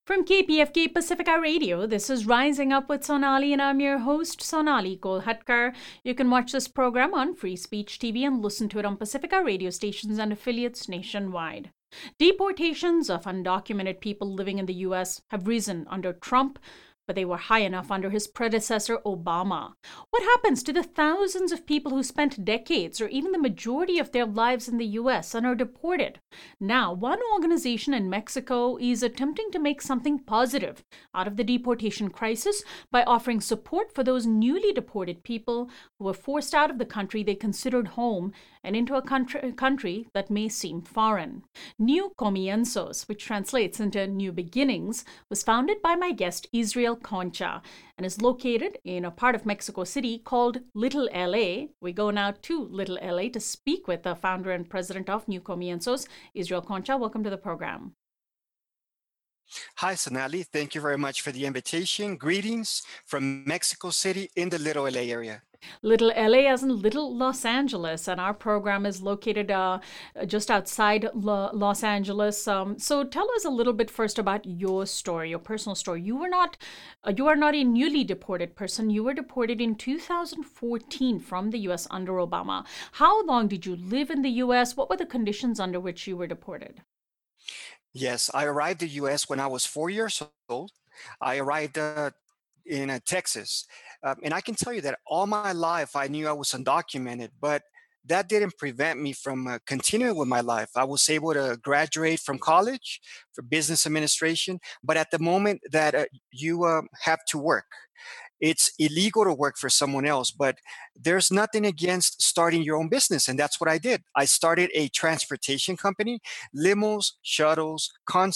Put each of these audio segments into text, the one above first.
From KPFK Pacifica Radio, this is Rising Up with Sonali, and I'm your host, Sonali Kolhatkar. You can watch this program on Free Speech TV and listen to it on Pacifica radio stations and affiliates nationwide. Deportations of undocumented people living in the U.S. have risen under Trump, but they were high enough under his predecessor, Obama. What happens to the thousands of people who spent decades or even the majority of their lives in the U.S. and are deported? Now, one organization in Mexico is attempting to make something positive out of the deportation crisis by offering support for those newly deported people who were forced out of the country they considered home and into a country that may seem foreign. New Comienzos, which translates into New Beginnings, was founded by my guest Israel Concha and is located in a part of Mexico City called Little LA. We go now to Little LA to speak with the founder and president of New Comienzos, Israel Concha. Welcome to the program. Hi, Sonali. Thank you very much for the invitation. Greetings from Mexico City in the Little LA area. Little LA as in Little Los Angeles, and our program is located just outside Los Angeles. So tell us a little bit first about your story, your personal story. You are not a newly deported person. You were deported in 2014 from the U.S. under Obama. How long did you live in the U.S.? What were the conditions under which you were deported? Yes, I arrived in the U.S. when I was 4 years old. I arrived in Texas. And I can tell you that all my life I knew I was undocumented, but that didn't prevent me from continuing with my life. I was able to graduate from college for business administration, but at the moment that you have to work, it's illegal to work for someone else, but there's nothing against starting your own business. And that's what I did. I started a transportation company, limos, shuttles,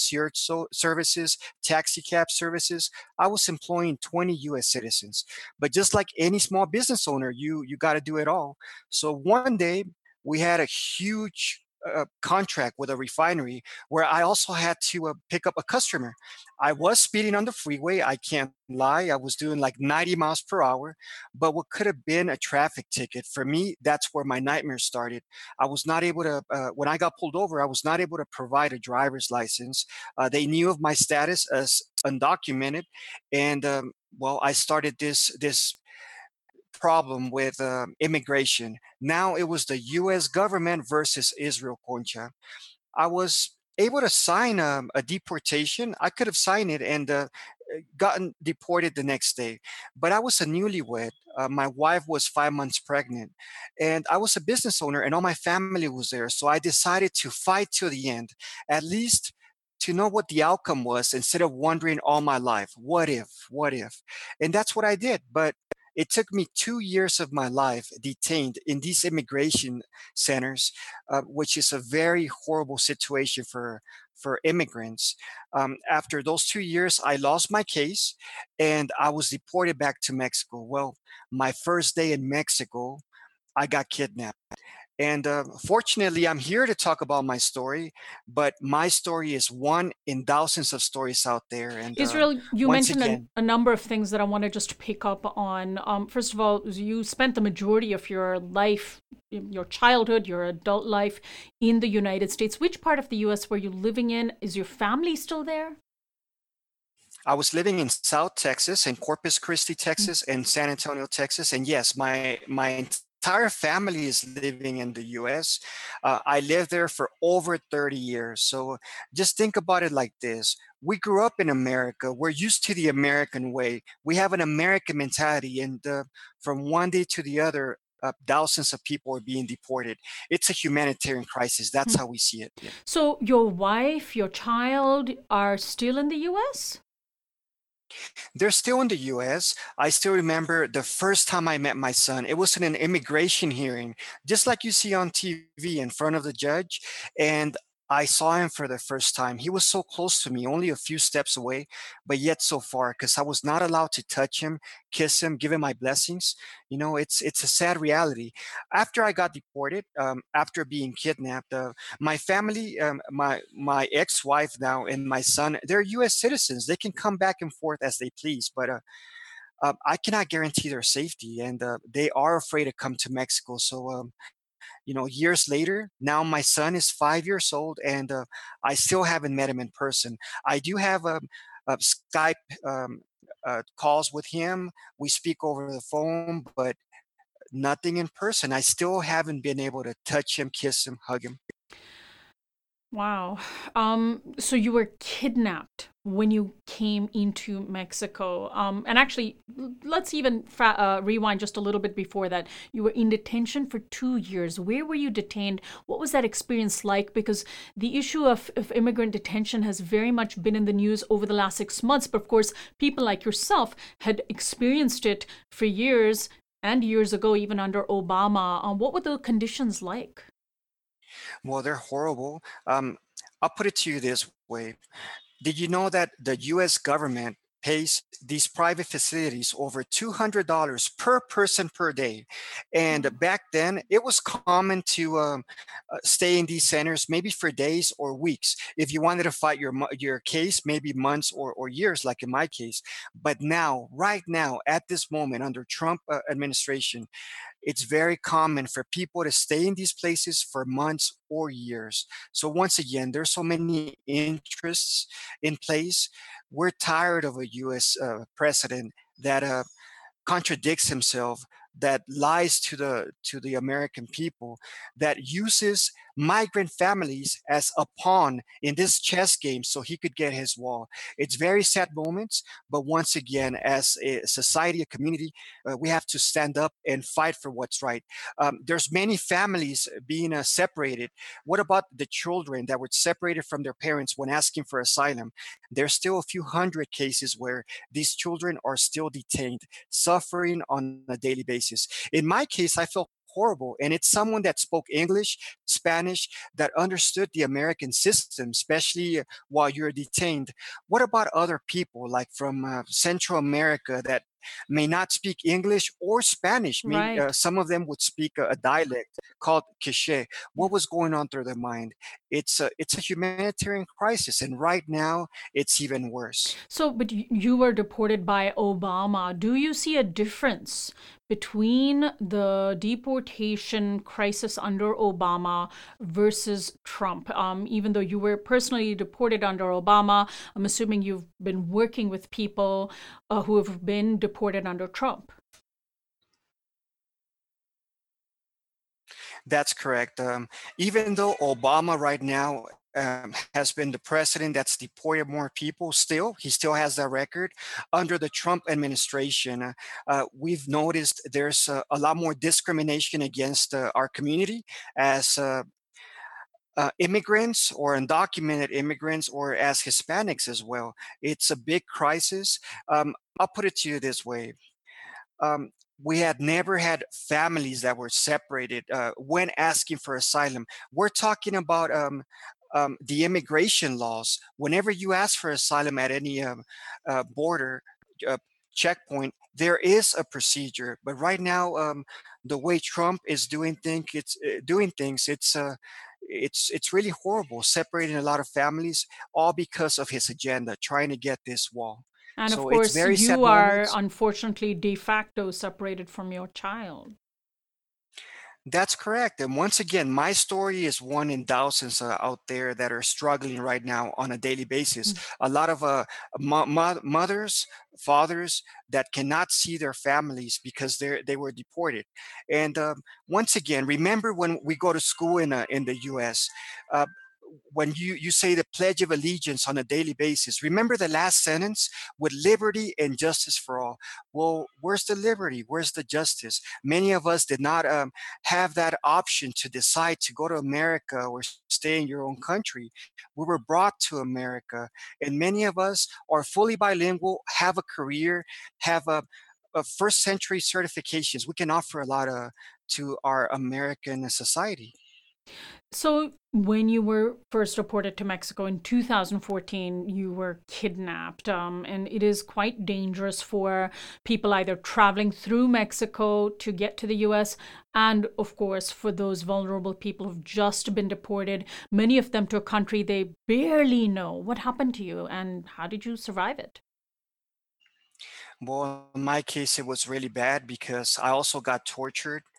services, taxi cab services. I was employing 20 US citizens. But just like any small business owner, you got to do it all. So one day we had a huge contract with a refinery where I also had to pick up a customer. I was speeding on the freeway. I can't lie. I was doing like 90 miles per hour. But what could have been a traffic ticket, for me, that's where my nightmare started. I was not able to, when I got pulled over, I was not able to provide a driver's license. They knew of my status as undocumented. And well, I started this problem with immigration. Now it was the US government versus Israel, Concha. I was able to sign a deportation. I could have signed it and gotten deported the next day. But I was a newlywed. My wife was 5 months pregnant, and I was a business owner, and all my family was there. So I decided to fight till the end, at least to know what the outcome was instead of wondering all my life, what if, what if? And that's what I did. But it took me 2 years of my life detained in these immigration centers, which is a very horrible situation for immigrants. After those 2 years, I lost my case and I was deported back to Mexico. Well, my first day in Mexico, I got kidnapped. And fortunately, I'm here to talk about my story, but my story is one in thousands of stories out there. And Israel, you once mentioned again, a number of things that I want to just pick up on. First of all, you spent the majority of your life, your childhood, your adult life in the United States. Which part of the U.S. were you living in? Is your family still there? I was living in South Texas, in Corpus Christi, Texas, and San Antonio, Texas. And yes, my entire family is living in the U.S. I lived there for over 30 years. So just think about it like this. We grew up in America. We're used to the American way. We have an American mentality, and from one day to the other, thousands of people are being deported. It's a humanitarian crisis. That's how we see it. Yeah. So your wife, your child are still in the U.S.? They're still in the US. I still remember the first time I met my son. It was in an immigration hearing, just like you see on TV in front of the judge. And I saw him for the first time. He was so close to me, only a few steps away, but yet so far, because I was not allowed to touch him, kiss him, give him my blessings. You know, it's a sad reality. After I got deported, after being kidnapped, my family, my ex-wife now and my son, they're U.S. citizens. They can come back and forth as they please, but I cannot guarantee their safety, and they are afraid to come to Mexico. So years later, now my son is 5 years old, and I still haven't met him in person. I do have Skype um, calls with him. We speak over the phone, but nothing in person. I still haven't been able to touch him, kiss him, hug him. Wow. So you were kidnapped when you came into Mexico. And actually, let's even rewind just a little bit before that. You were in detention for 2 years. Where were you detained? What was that experience like? Because the issue of immigrant detention has very much been in the news over the last 6 months. But of course, people like yourself had experienced it for years and years ago, even under Obama. What were the conditions like? Well, they're horrible. I'll put it to you this way. Did you know that the US government pays these private facilities over $200 per person per day? And back then, it was common to stay in these centers maybe for days or weeks. If you wanted to fight your case, maybe months or years, like in my case. But now, right now, at this moment, under Trump administration, it's very common for people to stay in these places for months or years. So once again, there's so many interests in place. We're tired of a U.S. President that contradicts himself, that lies to the American people, that uses migrant families as a pawn in this chess game so he could get his wall. It's very sad moments, but once again, as a society, a community, we have to stand up and fight for what's right. There's many families being separated. What about the children that were separated from their parents when asking for asylum? There's still a few hundred cases where these children are still detained, suffering on a daily basis. In my case, I felt horrible. And it's someone that spoke English, Spanish, that understood the American system, especially while you're detained. What about other people, like from Central America, that may not speak English or Spanish? Maybe Right. some of them would speak a dialect called Quiche. What was going on through their mind? It's a humanitarian crisis, and right now it's even worse. So, but you were deported by Obama. Do you see a difference between the deportation crisis under Obama versus Trump? Even though you were personally deported under Obama, I'm assuming you've been working with people who have been deported under Trump. That's correct. Even though Obama right now has been the president that's deported more people, still, he still has that record. Under the Trump administration, we've noticed there's a lot more discrimination against our community as immigrants or undocumented immigrants or as Hispanics as well. It's a big crisis. I'll put it to you this way. Um, we had never had families that were separated when asking for asylum. We're talking about the immigration laws. Whenever you ask for asylum at any border uh, checkpoint, there is a procedure. But right now, the way Trump is doing things. It's really horrible, separating a lot of families, all because of his agenda, trying to get this wall. And of So it's course, very sad you are moments. unfortunately de facto separated from your child. That's correct. And once again, my story is one in thousands out there that are struggling right now on a daily basis. A lot of mothers, fathers that cannot see their families because they were deported. And once again, remember when we go to school in the U.S. Uh, when you say the Pledge of Allegiance on a daily basis, remember the last sentence, with liberty and justice for all. Well, where's the liberty? Where's the justice? Many of us did not have that option to decide to go to America or stay in your own country. We were brought to America, and many of us are fully bilingual, have a career, have a first century certifications. We can offer a lot to our American society. So, when you were first deported to Mexico in 2014, you were kidnapped. And it is quite dangerous for people either traveling through Mexico to get to the US, and of course, for those vulnerable people who've just been deported, many of them to a country they barely know. What happened to you, and how did you survive it? Well, in my case, it was really bad because I also got tortured.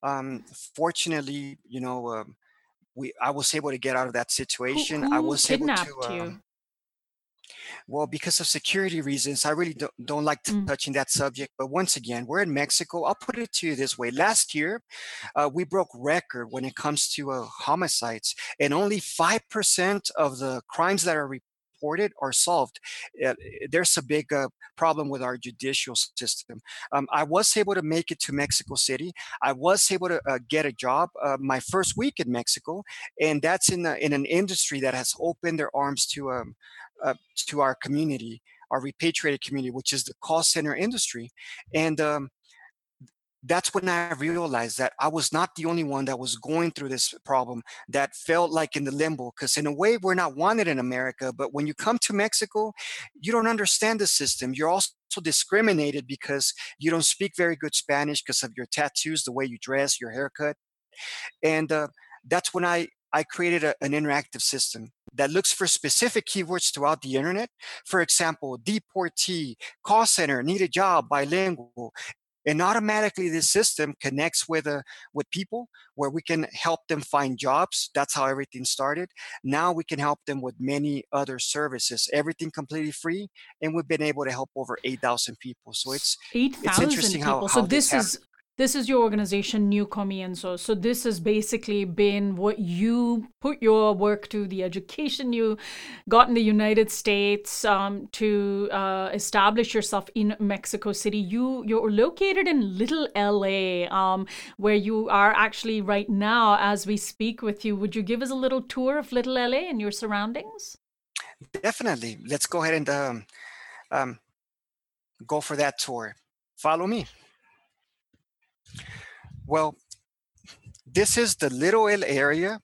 Um, Fortunately, we I was able to get out of that Who situation. I who was able to kidnapped you? well, because of security reasons, I really don't like Mm. touching that subject. But once again, we're in Mexico. I'll put it to you this way: last year, we broke record when it comes to homicides, and only 5% of the crimes that are reported are solved. There's a big problem with our judicial system. I was able to make it to Mexico City. I was able to get a job my first week in Mexico, and that's in an industry that has opened their arms to our community, our repatriated community, which is the call center industry. And that's when I realized that I was not the only one that was going through this problem that felt like in the limbo. Because in a way, we're not wanted in America, but when you come to Mexico, you don't understand the system. You're also discriminated because you don't speak very good Spanish because of your tattoos, the way you dress, your haircut. And that's when I created an interactive system that looks for specific keywords throughout the internet. For example, deportee, call center, need a job, bilingual, and automatically this system connects with people where we can help them find jobs. That's how everything started. Now we can help them with many other services, everything completely free, and we've been able to help over 8,000 people. So it's 8,000 interesting people. So how this this happened. is your organization, New Comienzo. So this has basically been what you put your work to, the education you got in the United States to establish yourself in Mexico City. You're located in Little LA, where you are actually right now as we speak with you. Would you give us a little tour of Little LA and your surroundings? Definitely, let's go ahead and um, go for that tour. Follow me. Well, this is the Little L area.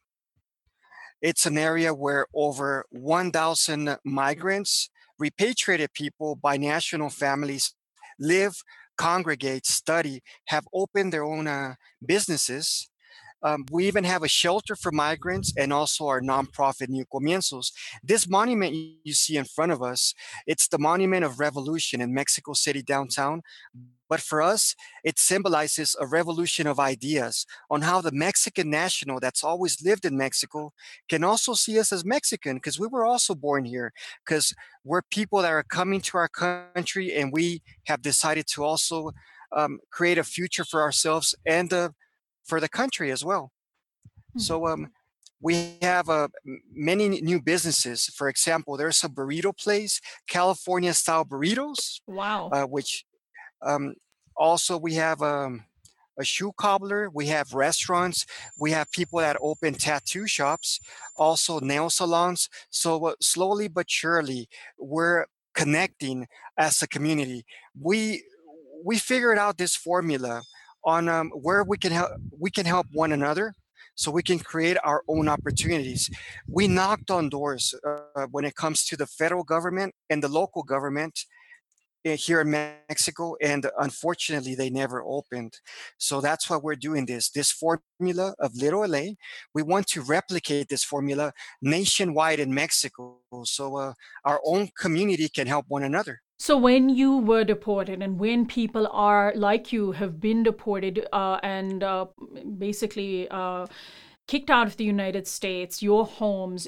It's an area where over 1,000 migrants, repatriated people, binational families live, congregate, study, have opened their own businesses. We even have a shelter for migrants and also our nonprofit New Comienzos. This monument you see in front of us, it's the Monument of Revolution in Mexico City downtown. But for us, it symbolizes a revolution of ideas on how the Mexican national that's always lived in Mexico can also see us as Mexican because we were also born here, because we're people that are coming to our country and we have decided to also create a future for ourselves and for the country as well. So we have many new businesses. For example, there's a burrito place, California style burritos, Wow. which um, also we have a shoe cobbler. We have restaurants. We have people that open tattoo shops, also nail salons. So slowly but surely, we're connecting as a community. We we figured out this formula on where we can help one another so we can create our own opportunities. We knocked on doors when it comes to the federal government and the local government here in Mexico, and unfortunately, they never opened. So that's why we're doing this formula of Little LA. We want to replicate this formula nationwide in Mexico, so our own community can help one another. So when you were deported, and when people are like you have been deported and basically kicked out of the United States, your homes,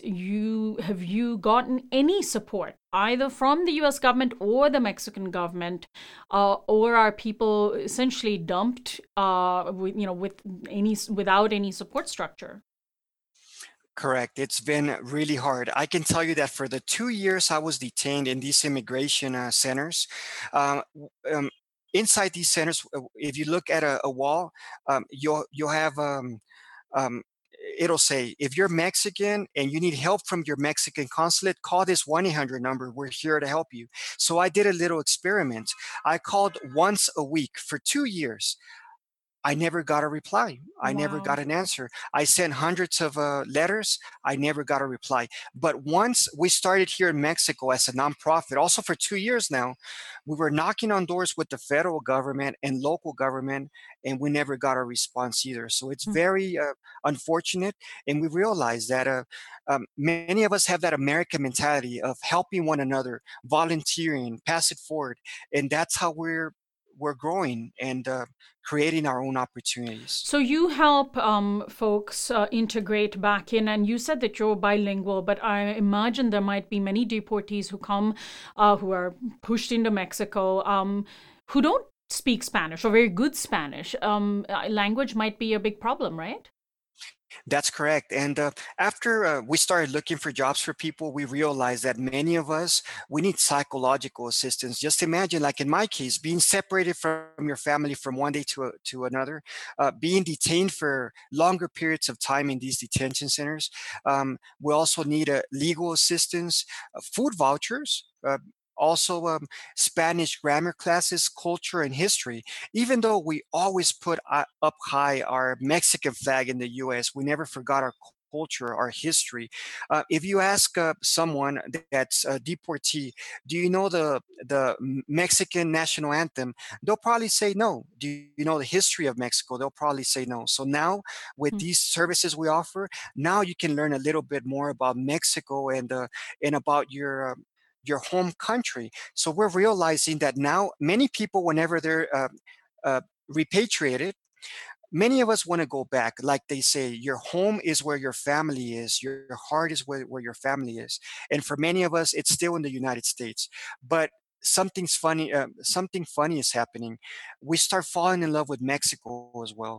you gotten any support either from the U.S. government or the Mexican government, or are people essentially dumped without any support structure? Correct. It's been really hard. I can tell you that for the 2 years I was detained in these immigration centers, inside these centers, if you look at a wall, you'll have um, it'll say, if you're Mexican and you need help from your Mexican consulate, call this 1-800 number. We're here to help you. So I did a little experiment. I called once a week for 2 years. I never got a reply. I never got Wow. an answer. I sent hundreds of letters. I never got a reply. But once we started here in Mexico as a nonprofit, also for 2 years now, we were knocking on doors with the federal government and local government, and we never got a response either. So it's Hmm. very unfortunate. And we realize that many of us have that American mentality of helping one another, volunteering, pass it forward. And that's how we're growing and creating our own opportunities. So you help folks integrate back in, and you said that you're bilingual, but I imagine there might be many deportees who come, who are pushed into Mexico, who don't speak Spanish or very good Spanish. Language might be a big problem, right? That's correct. And after we started looking for jobs for people, we realized that many of us, we need psychological assistance. Just imagine, like in my case, being separated from your family from one day to another, being detained for longer periods of time in these detention centers. We also need legal assistance, food vouchers. Also, Spanish grammar classes, culture, and history. Even though we always put up high our Mexican flag in the US, we never forgot our culture, our history. If you ask someone that's a deportee, do you know the Mexican national anthem? They'll probably say no. Do you know the history of Mexico? They'll probably say no. So now, with Hmm. these services we offer, now you can learn a little bit more about Mexico and about your home country. So we're realizing that now many people, whenever they're repatriated, many of us want to go back. Like they say, your home is where your family is, your heart is where your family is. And for many of us, it's still in the United States. But something funny is happening. We start falling in love with Mexico as well.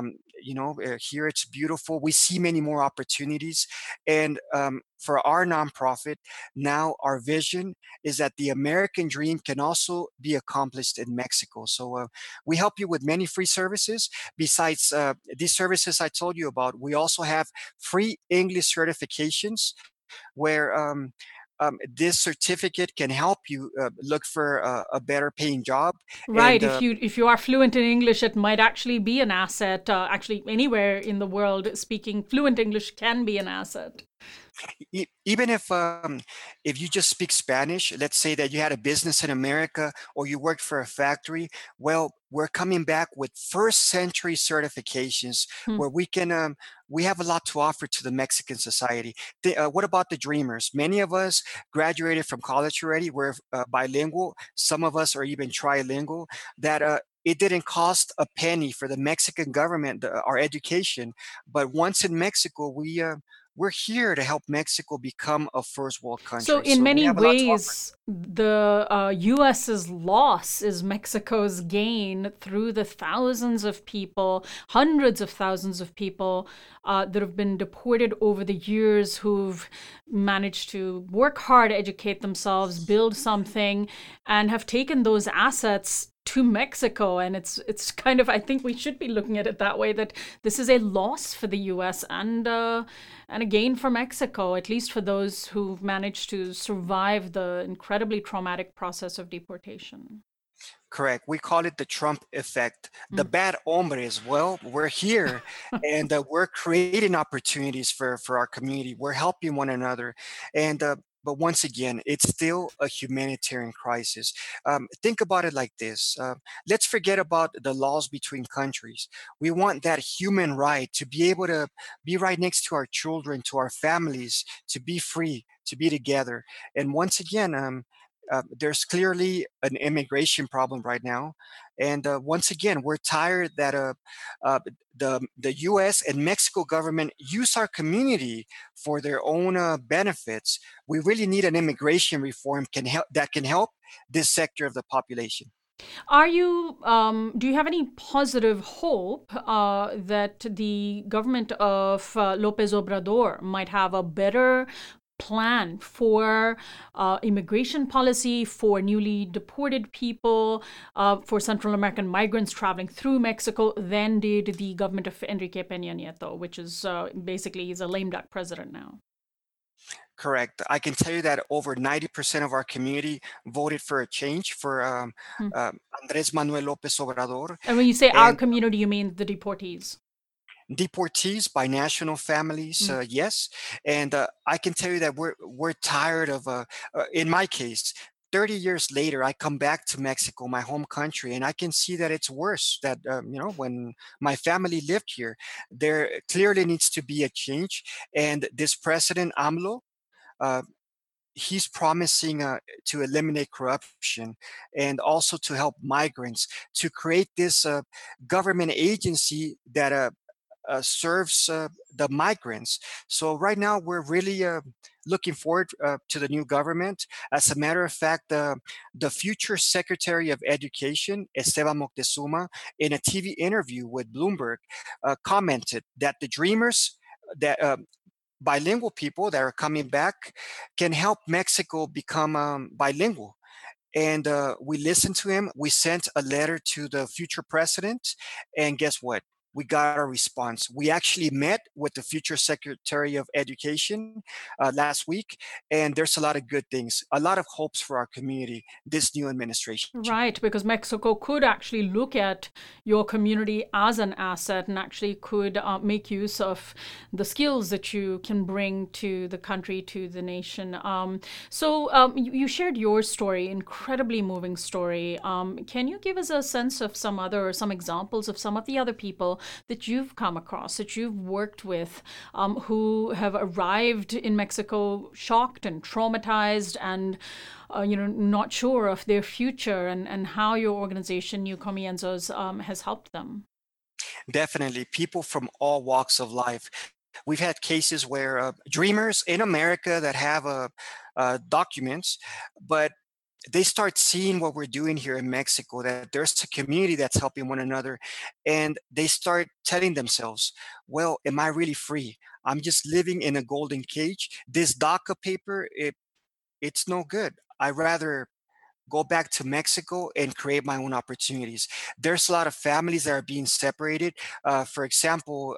Here it's beautiful. We see many more opportunities. And for our nonprofit, now our vision is that the American dream can also be accomplished in Mexico. So we help you with many free services. Besides these services I told you about, we also have free English certifications where this certificate can help you look for a better paying job. Right. And If you are fluent in English, it might actually be an asset. Actually, anywhere in the world, speaking fluent English can be an asset. Even if you just speak Spanish, let's say that you had a business in America or you worked for a factory, well, we're coming back with first century certifications Hmm. where we have a lot to offer to the Mexican society. What about the dreamers? Many of us graduated from college already. We're bilingual. Some of us are even trilingual. That it didn't cost a penny for the Mexican government, our education. But once in Mexico, we're here to help Mexico become a first world So, country. in So we many have a lot to offer. ways, the US's loss is Mexico's gain through the thousands of people, hundreds of thousands of people that have been deported over the years who've managed to work hard, educate themselves, build something, and have taken those assets to Mexico. And it's kind of, I think we should be looking at it that way, that this is a loss for the US and a gain for Mexico, at least for those who've managed to survive the incredibly traumatic process of deportation. Correct. We call it the Trump effect. The Mm. bad hombres, well, we're here and we're creating opportunities for our community. We're helping one another. And but once again, it's still a humanitarian crisis. Think about it like this. Let's forget about the laws between countries. We want that human right to be able to be right next to our children, to our families, to be free, to be together. And once again, there's clearly an immigration problem right now, and once again, we're tired that uh, the U.S. and Mexico government use our community for their own benefits. We really need an immigration reform that can help this sector of the population. Do you have any positive hope that the government of Lopez Obrador might have a better plan for immigration policy for newly deported people, for Central American migrants traveling through Mexico than did the government of Enrique Peña Nieto, which is basically he's a lame duck president now? Correct. I can tell you that over 90% of our community voted for a change for Hmm. Andres Manuel Lopez Obrador. And when you say our And community, you mean the deportees? deportees, binational families, Hmm. yes. And I can tell you that we're tired of, in my case, 30 years later, I come back to Mexico, my home country, and I can see that it's worse. That when my family lived here, there clearly needs to be a change. And this president AMLO, uh, he's promising to eliminate corruption and also to help migrants to create this government agency that serves the migrants. So right now we're really looking forward to the new government. As a matter of fact, the future Secretary of Education, Esteban Moctezuma, in a TV interview with Bloomberg, commented that the dreamers that bilingual people that are coming back can help Mexico become bilingual. And we listened to him. We sent a letter to the future president, and guess what? We got a response. We actually met with the future Secretary of Education last week, and there's a lot of good things, a lot of hopes for our community, this new administration. Right, because Mexico could actually look at your community as an asset and actually could make use of the skills that you can bring to the country, to the nation. You shared your story, incredibly moving story. Can you give us a sense of some examples of some of the other people that you've come across, that you've worked with, who have arrived in Mexico shocked and traumatized and not sure of their future, and how your organization, New Comienzos, has helped them? Definitely, people from all walks of life. We've had cases where dreamers in America that have documents, but they start seeing what we're doing here in Mexico, that there's a community that's helping one another, and they start telling themselves, well, am I really free? I'm just living in a golden cage. This DACA paper, it's no good. I rather go back to Mexico and create my own opportunities. There's a lot of families that are being separated. For example,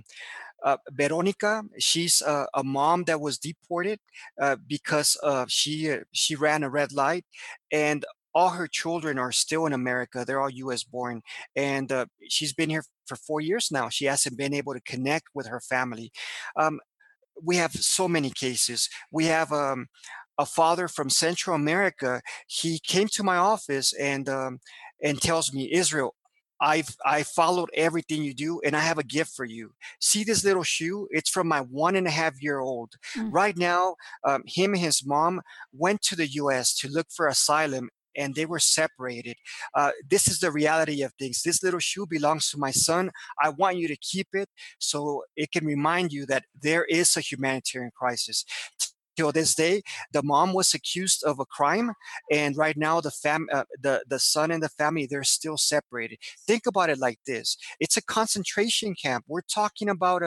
Veronica, she's a mom that was deported because she ran a red light, and all her children are still in America. They're all U.S. born, and she's been here for 4 years now. She hasn't been able to connect with her family. Um, we have so many cases. We have a father from Central America. He came to my office and tells me, Israel, I followed everything you do, and I have a gift for you. See this little shoe? It's from my 1.5-year old. Mm. Right now, him and his mom went to the U.S. to look for asylum, and they were separated. This is the reality of things. This little shoe belongs to my son. I want you to keep it so it can remind you that there is a humanitarian crisis. Till this day, the mom was accused of a crime, and right now the son and the family, they're still separated. Think about it like this: it's a concentration camp. We're talking about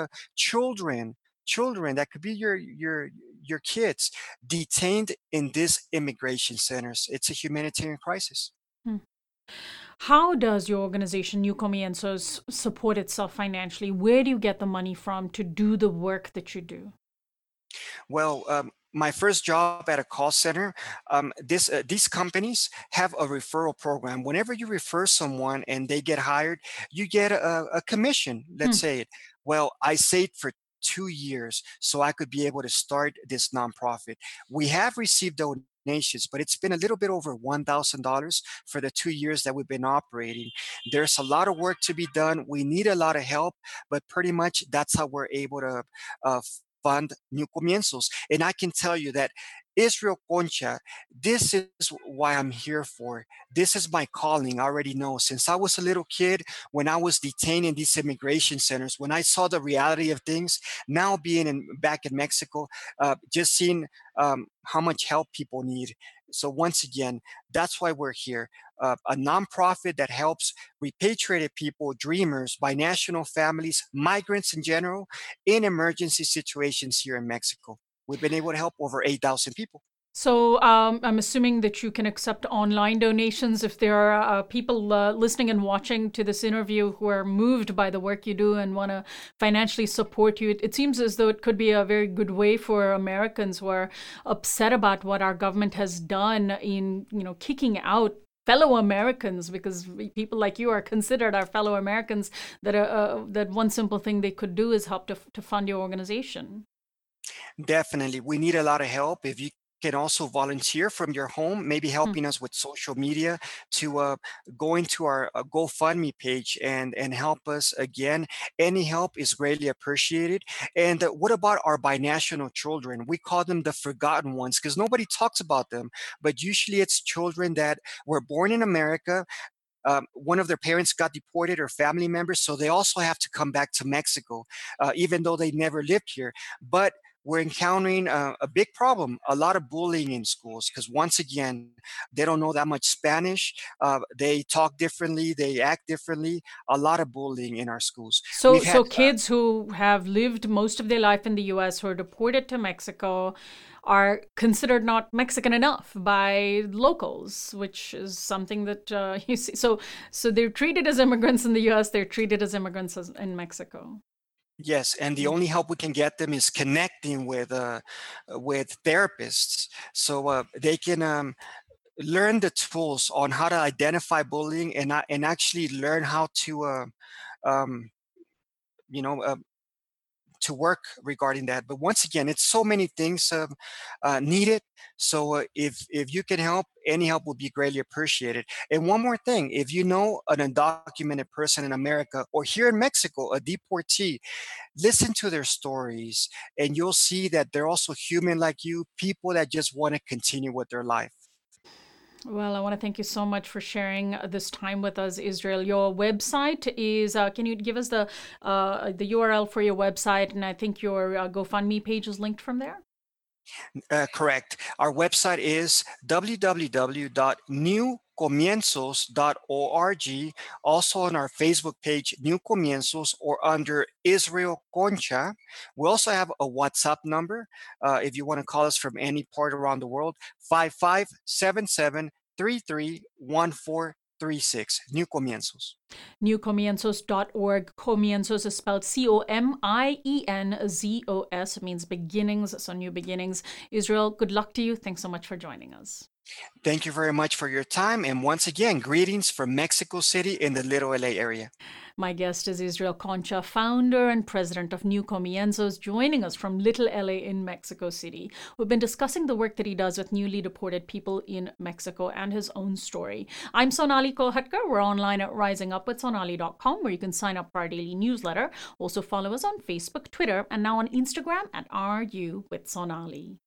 children that could be your kids detained in these immigration centers. It's a humanitarian crisis. Mm. How does your organization, New Comienzos, support itself financially? Where do you get the money from to do the work that you do? Well, my first job at a call center, these companies have a referral program. Whenever you refer someone and they get hired, you get a commission. Let's Hmm. say it. Well, I saved for 2 years so I could be able to start this nonprofit. We have received donations, but it's been a little bit over $1,000 for the 2 years that we've been operating. There's a lot of work to be done. We need a lot of help, but pretty much that's how we're able to uh, fund New Comienzos. And I can tell you that Israel Concha, this is why I'm here for. This is my calling. I already know. Since I was a little kid, when I was detained in these immigration centers, when I saw the reality of things, now being back in Mexico, just seeing how much help people need. So once again, that's why we're here. A nonprofit that helps repatriated people, dreamers, binational families, migrants in general, in emergency situations here in Mexico. We've been able to help over 8,000 people. So I'm assuming that you can accept online donations if there are people listening and watching to this interview who are moved by the work you do and want to financially support you. It seems as though it could be a very good way for Americans who are upset about what our government has done in, kicking out fellow Americans, because people like you are considered our fellow Americans, that one simple thing they could do is help to fund your organization. Definitely. We need a lot of help. If you can also volunteer from your home, maybe Mm. helping us with social media to go into our GoFundMe page and help us again. Any help is greatly appreciated. And what about our binational children? We call them the forgotten ones because nobody talks about them, but usually it's children that were born in America. One of their parents got deported or family members, so they also have to come back to Mexico, even though they never lived here. But we're encountering a big problem, a lot of bullying in schools, because once again, they don't know that much Spanish. They talk differently, they act differently. A lot of bullying in our schools. So, We've had so kids who have lived most of their life in the U.S. who are deported to Mexico are considered not Mexican enough by locals, which is something that you see. So they're treated as immigrants in the U.S. They're treated as immigrants in Mexico. Yes, and the only help we can get them is connecting with therapists, so they can learn the tools on how to identify bullying and actually learn how to um, you know to work regarding that. But once again, it's so many things needed. So if you can help, any help will be greatly appreciated. And one more thing, if you know an undocumented person in America or here in Mexico, a deportee, listen to their stories, and you'll see that they're also human like you, people that just want to continue with their life. Well, I want to thank you so much for sharing this time with us, Israel. Your website is, can you give us the URL for your website? And I think your GoFundMe page is linked from there. Correct. Our website is www.newcomienzos.org. Also on our Facebook page, New Comienzos, or under Israel Concha. We also have a WhatsApp number. If you want to call us from any part around the world, 5577-331436. New Comienzos. Newcomienzos.org. Comienzos is spelled Comienzos. It means beginnings, so new beginnings. Israel, good luck to you. Thanks so much for joining us. Thank you very much for your time. And once again, greetings from Mexico City in the Little LA area. My guest is Israel Concha, founder and president of New Comienzos, joining us from Little LA in Mexico City. We've been discussing the work that he does with newly deported people in Mexico and his own story. I'm Sonali Kolhatkar. We're online at risingupwithsonali.com, where you can sign up for our daily newsletter. Also follow us on Facebook, Twitter, and now on Instagram at RU with Sonali.